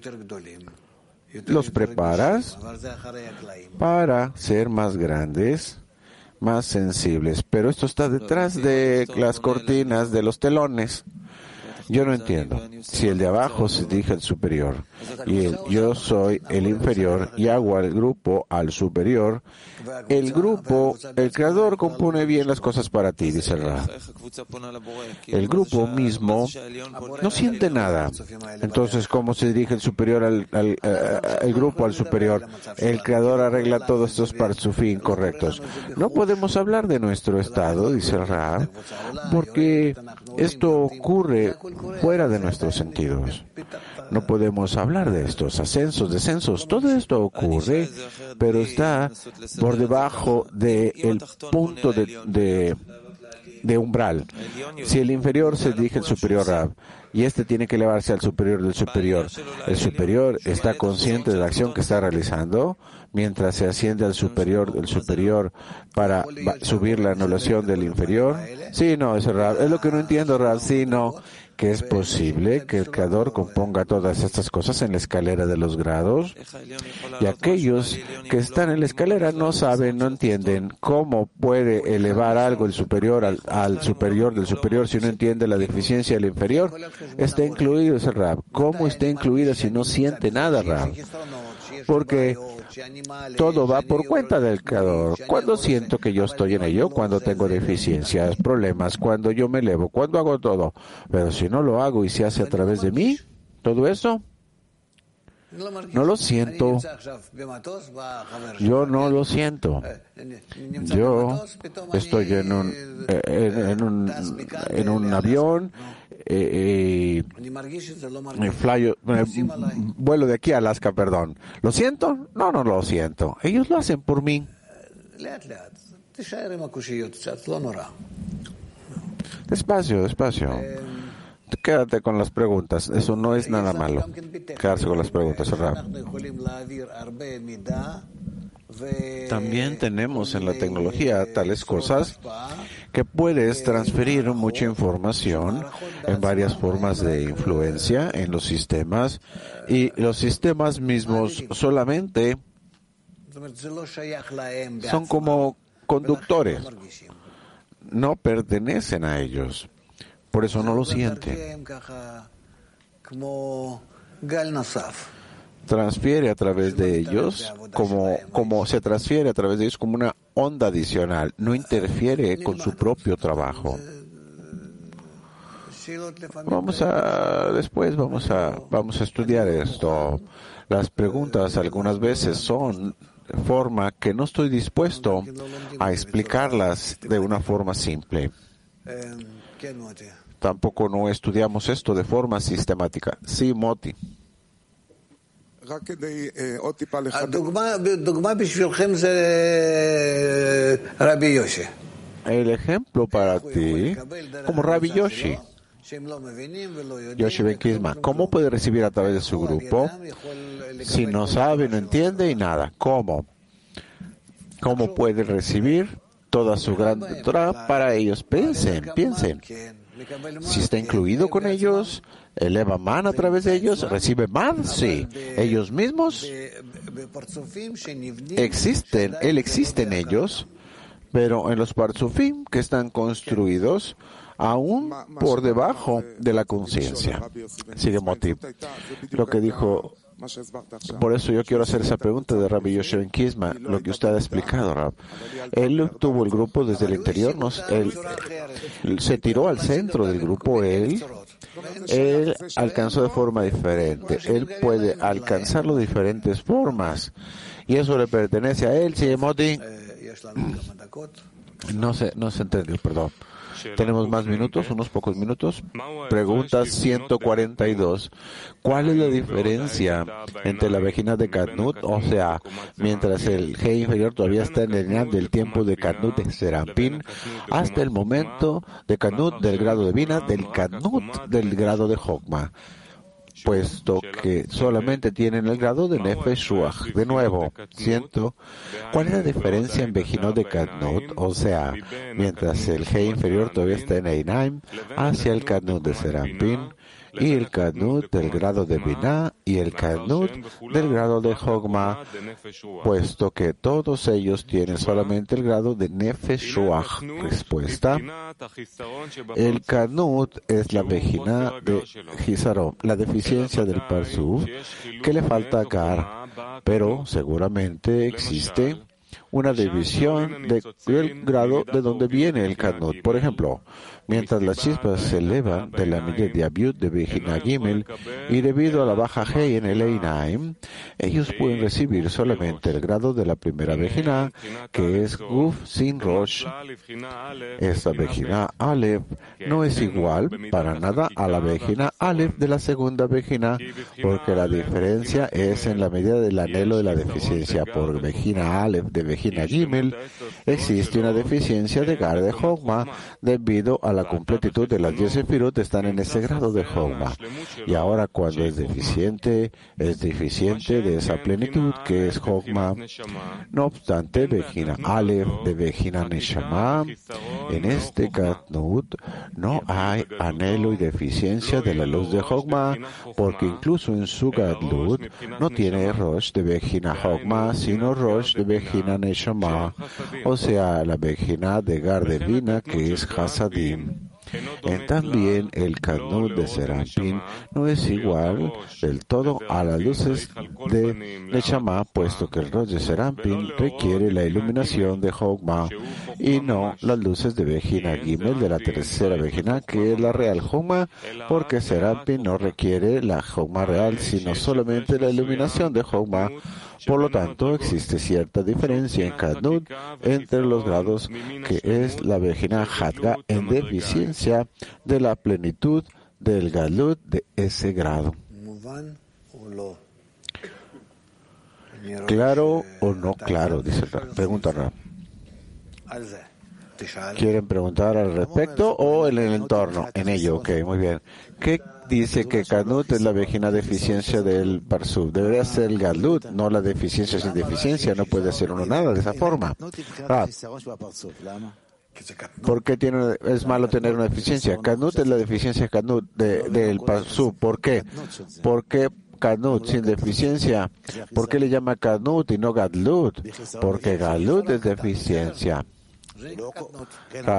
Los preparas para ser más grandes, más sensibles. Pero esto está detrás de las cortinas, de los telones. Yo no entiendo. Si el de abajo se dirige al superior y el yo soy el inferior y hago al grupo al superior, el grupo, el creador compone bien las cosas para ti, dice el Rab. El grupo mismo no siente nada. Entonces, ¿cómo se dirige el superior al, al, al el grupo al superior? El creador arregla todos estos parzufí incorrectos. No podemos hablar de nuestro estado, dice el Rab, porque esto ocurre fuera de nuestros sentidos. No podemos hablar de estos ascensos, descensos. Todo esto ocurre, pero está por debajo del punto de, de, de umbral. Si el inferior se dirige al superior Rab, y este tiene que elevarse al superior del superior, el superior está consciente de la acción que está realizando, mientras se asciende al superior del superior para subir la anulación del inferior. Sí, no, es Rab. Es lo que no entiendo, Rab. Sí, no. Que es posible que el Creador componga todas estas cosas en la escalera de los grados, y aquellos que están en la escalera no saben, no entienden cómo puede elevar algo el superior al, al superior del superior si no entiende la deficiencia del inferior. Está incluido ese Rab. ¿Cómo está incluido si no siente nada, Rab? Porque todo va por cuenta del Creador. Cuando siento que yo estoy en ello, cuando tengo deficiencias, problemas, cuando yo me elevo, cuando hago todo. Pero si no lo hago y se hace a través de mí, todo eso, no lo siento. Yo no lo siento. Yo estoy en un, en, en un, en un avión, eh, eh, fly, eh, vuelo de aquí a Alaska, perdón. ¿Lo siento? No, no lo siento. Ellos lo hacen por mí. Despacio, despacio. Quédate con las preguntas. Eso no es nada malo. Quedarse con las preguntas, Rab. También tenemos en la tecnología tales cosas que puedes transferir mucha información en varias formas de influencia en los sistemas, y los sistemas mismos solamente son como conductores, no pertenecen a ellos. Por eso no lo siente. Transfiere a través de ellos, como, como se transfiere a través de ellos como una onda adicional. No interfiere con su propio trabajo. Vamos a, después vamos a, vamos a estudiar esto. Las preguntas algunas veces son de forma que no estoy dispuesto a explicarlas de una forma simple. Tampoco no estudiamos esto de forma sistemática. Sí, Moti. El ejemplo para ti, como Rabbi Yoshi. Yoshi Ben Kisma, ¿cómo puede recibir a través de su grupo si no sabe, no entiende y nada? ¿Cómo? ¿Cómo puede recibir toda su gran Torah para ellos? Piensen, piensen. Si está incluido con ellos, eleva man a través de ellos, recibe man, sí. Ellos mismos existen, él existe en ellos, pero en los parzufim que están construidos aún por debajo de la conciencia. Sigue Moti. Lo que dijo, por eso yo quiero hacer esa pregunta de Rabbi Yoshi Ben Kisma, lo que usted ha explicado, Rab. Él tuvo el grupo desde el interior, nos, él, él se tiró al centro del grupo, él, él alcanzó de forma diferente. Él puede alcanzarlo de diferentes formas. Y eso le pertenece a él, sigue Moti. No se, no se entendió, perdón. Tenemos más minutos, unos pocos minutos. Pregunta ciento cuarenta y dos. ¿Cuál es la diferencia entre la vagina de Katnut, o sea, mientras el G inferior todavía está en el Inam del tiempo de Katnut de Serampín, hasta el momento de Katnut del grado de Bina, del Katnut del grado de Jokma? Puesto que solamente tienen el grado de Nefesh Ruach. De nuevo, siento, ¿cuál es la diferencia en Bejinot de Katnut? O sea, mientras el G inferior todavía está en Einaim, hacia el Katnut de Serampín, y el Kadnut del grado de Binah y el Kadnut del grado de Hogma, puesto que todos ellos tienen solamente el grado de Nefesh Ruach. Respuesta: el Kadnut es la Bejina de Hisaron, la deficiencia del Parsuf que le falta Gar, pero seguramente existe una división de, del grado de donde viene el Kadnut. Por ejemplo, mientras las chispas se elevan de la medida de Abiud de Bejina Gimel y debido a la baja Hei en el Einaim, ellos pueden recibir solamente el grado de la primera Bejina, que es Guf sin Rosh. Esta Bejina Aleph no es igual para nada a la Bejina Aleph de la segunda Bejina, porque la diferencia es en la medida del anhelo de la deficiencia. Por Bejina Aleph de Bejina Gimel existe una deficiencia de Gar de Hogma debido a la completitud de las diez sefirot están en ese grado de Hogma. Y ahora cuando es deficiente, es deficiente de esa plenitud que es Hogma. No obstante, Bejina Aleph de Bejina Neshama, en este Kadnut no hay anhelo y deficiencia de la luz de Hogma, porque incluso en su Gadlut no tiene Rosh de Bejina Hogma, sino Rosh de Bejina Neshama, o sea, la Bejina de Gar de Bina, que es Hasadim. En también el Kadnut de Serampín no es igual del todo a las luces de Neshama, puesto que el Rosh de Serampín requiere la iluminación de Hogma y no las luces de Bejina Gimel de la tercera Bejina, que es la real Hogma, porque Serampín no requiere la Hogma real, sino solamente la iluminación de Hogma. Por lo tanto, existe cierta diferencia en Kadnut entre los grados, que es la Bejina Hadga en deficiencia de la plenitud del Galut de ese grado. ¿Claro o no claro? Dice la pregunta. ¿No? ¿Quieren preguntar al respecto o en el entorno? En ello, ok, muy bien. ¿Qué dice que Kadnut es la Bejina deficiencia del Parsuf? Debería ser el Gadlut, no la deficiencia sin deficiencia. No puede hacer uno nada de esa forma. Ah. ¿Por qué tiene, es malo tener una deficiencia? Kadnut es la deficiencia Kadnut de, del Parsuf. ¿Por qué? Porque Kadnut sin deficiencia. ¿Por qué le llama Kadnut y no Gadlut? Porque Gadlut es deficiencia. Ah.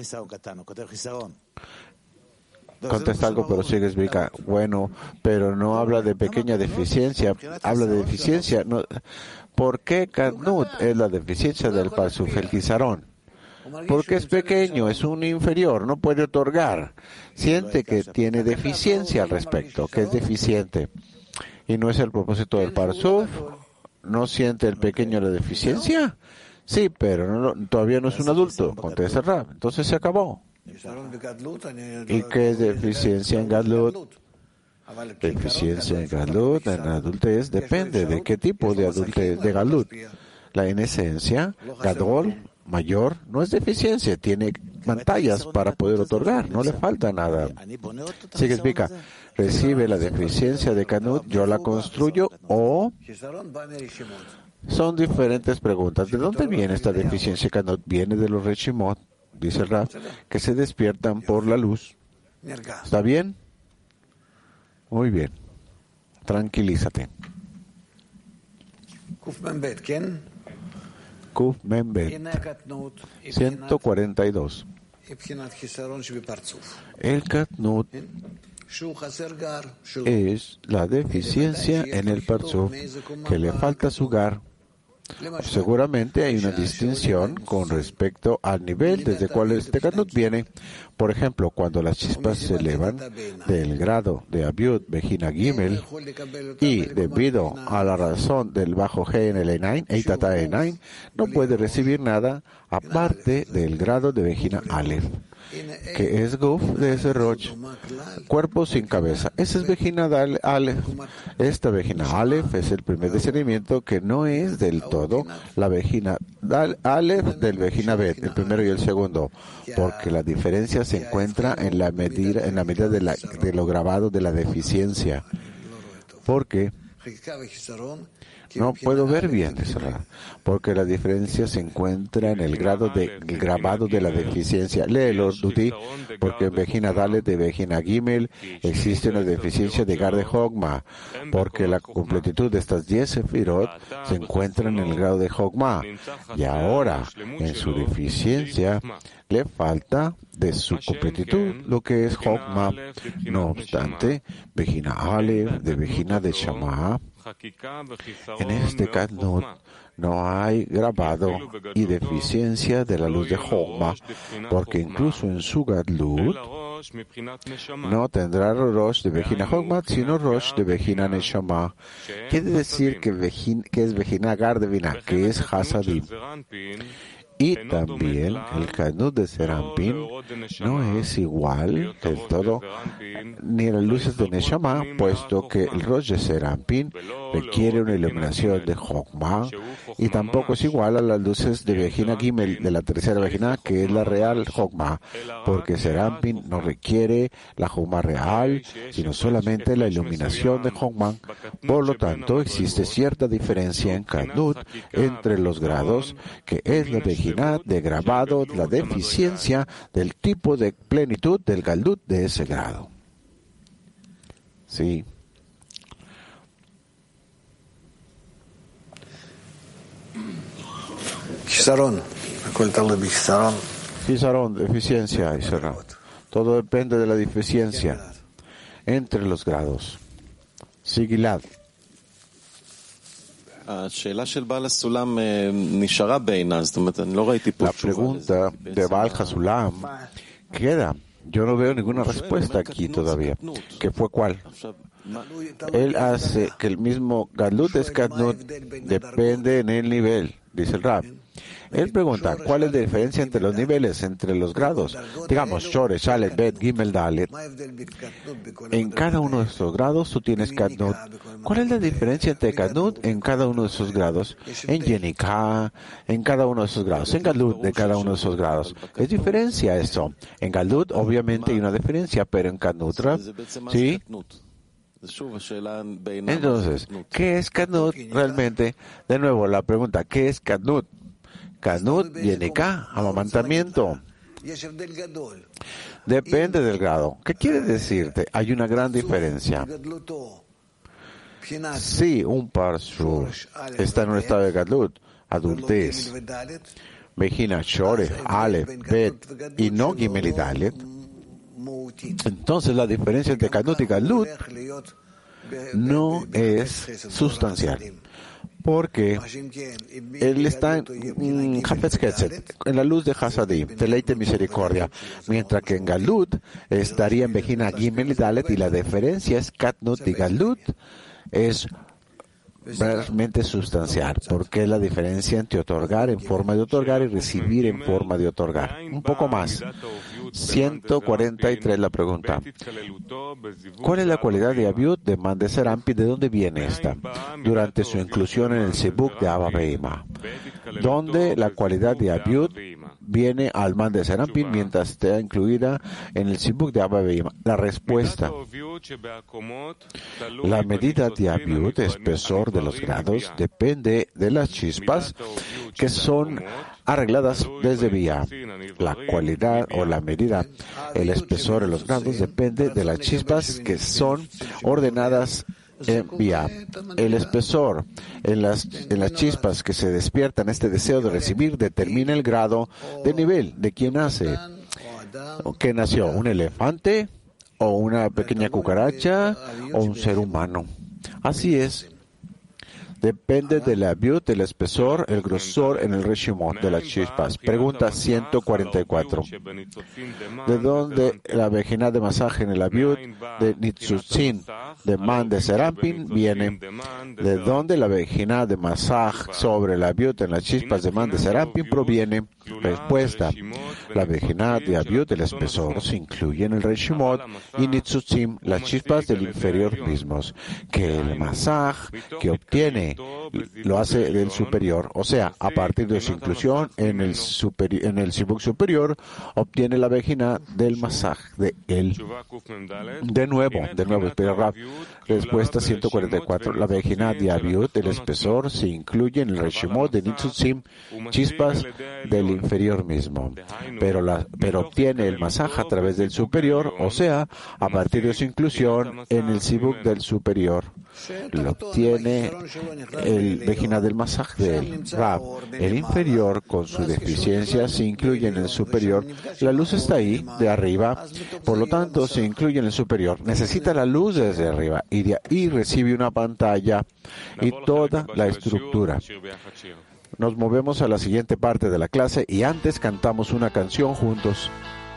Contesta algo, pero sigue explica. Bueno, pero no habla de pequeña deficiencia, habla de deficiencia. No. ¿Por qué Kadnut es la deficiencia del Parsuf, el Kisarón? Porque es pequeño, es un inferior, no puede otorgar. Siente que tiene deficiencia al respecto, que es deficiente. ¿Y no es el propósito del Parsuf? ¿No siente el pequeño la deficiencia? Sí, pero no, todavía no es un adulto, contesta Rab. Entonces se acabó. ¿Y qué es deficiencia en Gadlut? Deficiencia en Gadlut, en adultez, depende de qué tipo de adultez, de Gadlut. La en esencia, Gadol, mayor, no es deficiencia, tiene pantallas para poder otorgar, no le falta nada. Sigue explica, recibe la deficiencia de Kadnut, yo la construyo o... Son diferentes preguntas. ¿De dónde viene esta deficiencia Kadnut? Viene de los Reshimot, dice el Rab, que se despiertan por la luz. ¿Está bien? Muy bien. Tranquilízate. Kuf Membet, ciento cuarenta y dos. El Kadnut es la deficiencia en el Parsuf que le falta su Gar. Seguramente hay una distinción con respecto al nivel desde cual este Kadnut viene. Por ejemplo, cuando las chispas se elevan del grado de Abiud Bejina Gimel y debido a la razón del bajo G en el Einain, Eitata Einain, no puede recibir nada aparte del grado de Bejina Aleph, que es Guf de ese Rosh, cuerpo sin cabeza. Ese es Bejina Aleph. Esta Bejina Aleph es el primer discernimiento que no es del todo la Bejina Aleph del Bejina Bet, el primero y el segundo, porque la diferencia se encuentra en la medida, en la medida de, la, de lo grabado de la deficiencia. Porque No puedo ver bien, dice Ra, porque la diferencia se encuentra en el grado de el grabado de la deficiencia. Léelo, Dudi, porque en Vejina Dalet de Vejina Gimel existe una deficiencia de Gar de Hogma, porque la completitud de estas diez sefirot se encuentran en el grado de Hogma, y ahora, en su deficiencia, le falta de su completitud lo que es Hogma. No obstante, Vejina Aleph de Vejina de Shama, en este Kadnut no hay grabado y deficiencia de la luz de Hogma, porque incluso en su Gadlut no tendrá Rosh de Vejina Hogma, sino Rosh de Vejina Neshama. Quiere decir que, vejin, que es Vejina Gar de Vina, que es Hasadim. Y también el Kadnut de Serampin no es igual del todo ni las luces de Neshama, puesto que el Rosh de Serampin requiere una iluminación de Hogma, y tampoco es igual a las luces de Vejina Gimel, de la tercera Vejina, que es la real Hogma, porque Serampin no requiere la Hogma real, sino solamente la iluminación de Hogma. Por lo tanto, existe cierta diferencia en Kadnut entre los grados, que es la Vejina de grabado, la deficiencia del tipo de plenitud del Gadlut de ese grado. Sí. Kisarón. Kisarón, deficiencia, Isra. Todo depende de la deficiencia entre los grados. Sigilad. La pregunta de Baal Hasulam queda. Yo no veo ninguna respuesta aquí todavía. ¿Qué fue cuál? Él hace que el mismo Gadlut es Kadnut, depende en el nivel, dice el Rab. Él pregunta, ¿cuál es la diferencia entre los niveles, entre los grados? Digamos, Shoresh, Aleph, Bet, Gimel, Dalet. En cada uno de estos grados tú tienes Kadnut. ¿Cuál es la diferencia entre Kadnut en cada uno de esos grados? En Yenika, en cada uno de esos grados. En Gadlut, de cada uno de esos grados. ¿Es diferencia eso? En Gadlut, obviamente hay una diferencia, pero en Kadnut, ¿sí? Entonces, ¿qué es Kadnut realmente? De nuevo, la pregunta, ¿qué es Kadnut? Kadnut, Yenika, amamantamiento. Depende del grado. ¿Qué quiere decirte? Hay una gran diferencia. Si un parshu está en un estado de Gadlut, adultez, Vejina, Shore, Aleph, Bet, y no Gimel y Dalet, entonces la diferencia entre Kadnut y Gadlut no es sustancial. Porque él está en Hafetz Ketzet, en la luz de Hasadim, deleite misericordia, mientras que en Gadlut estaría en Vejina Gimel y Dalet, y la diferencia es Kadnut y Gadlut es realmente sustancial, porque es la diferencia entre otorgar en forma de otorgar y recibir en forma de otorgar. Un poco más. ciento cuarenta y tres la pregunta. ¿Cuál es la cualidad de Abiud de Man de Serampin? ¿De dónde viene esta? Durante su inclusión en el Sibuk de Abba Beima, donde la cualidad de Abiud viene al Man de Serampin mientras está incluida en el Sibuk de Abba Beima. La respuesta. La medida de Abiud, espesor de los grados, depende de las chispas que son arregladas desde vía. La cualidad o la medida, el espesor de los grados, depende de las chispas que son ordenadas en vía. El espesor en las, en las chispas que se despiertan este deseo de recibir determina el grado de nivel de quien nace. ¿Qué nació? ¿Un elefante? ¿O una pequeña cucaracha? ¿O un ser humano? Así es. Depende de la Abiud, el espesor, el grosor en el Reshimot de las chispas. Pregunta ciento cuarenta y cuatro. ¿De dónde la Vejina de masaje en el Abiud de Nitzutzin de Man de Serampin viene? ¿De dónde la Vejina de masaje sobre el Abiud en las chispas de Man de Serampin proviene? Respuesta. La Vejina de Abiud, el espesor, se incluye en el Reshimot y Nitzutzim, las chispas del inferior mismos, que el masaje que obtiene lo hace del superior. O sea, a partir de su inclusión en el, superi en el Sibuk superior, obtiene la vejina del masaj de él. De nuevo, de nuevo, pero Rab, respuesta ciento cuarenta y cuatro. La vejina de Abiud, el espesor, se incluye en el Reshimot de Nitzutzim, chispas del inferior mismo. Pero, la, pero obtiene el masaj a través del superior, o sea, a partir de su inclusión en el Sibuk del superior. Lo obtiene el vejina del masaj del Rab. El inferior, con su deficiencia, se incluye en el superior. La luz está ahí, de arriba, por lo tanto, se incluye en el superior. Necesita la luz desde arriba y de ahí recibe una pantalla y toda la estructura. Nos movemos a la siguiente parte de la clase y antes cantamos una canción juntos.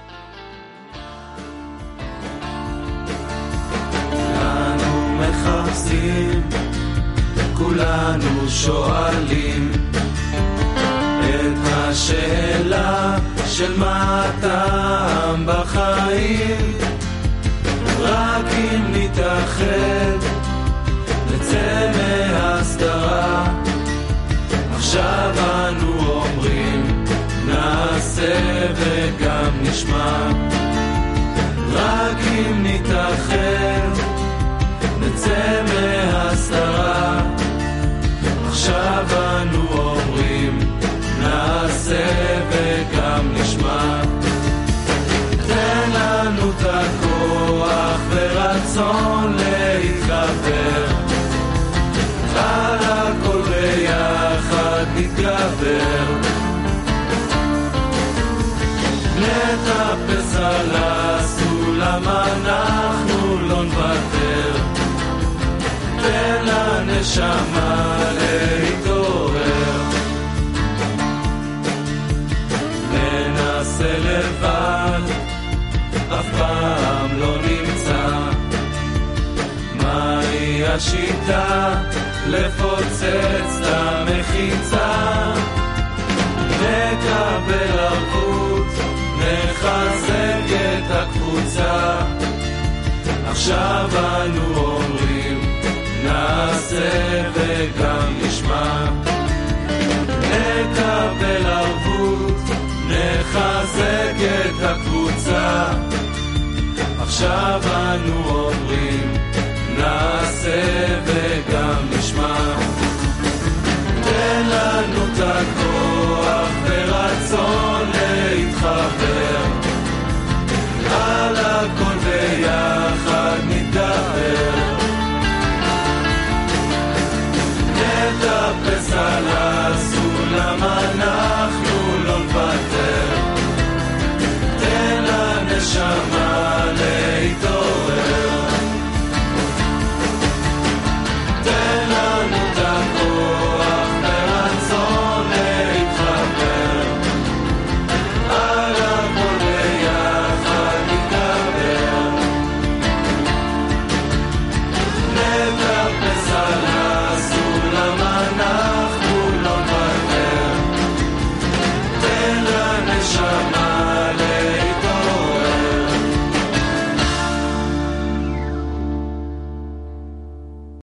כולנו שואלים את השאלה של מה הטעם בחיים, רק אם נתאחד נצא מהסתרה. עכשיו אנו אומרים נעשה וגם נשמע, רק אם נתאחד נצא מהסתרה. עכשיו אנו אומרים נעשה וגם נשמע. תן לנו את הכוח ורצון להתגבר, על הכל ביחד נתגבר. נטפס על הסולם, אנחנו לא נוותר. תן לנשמה להתעורר. ננסה לבד, אף פעם לא נמצא מהי השיטה לפוצץ את המחיצה. נקבל ערבות, נחזק את הקבוצה. עכשיו אנו אומרים נעשה וגם נשמע, נקבל ערבות, נחזק את הקבוצה. עכשיו אנו אומרים נעשה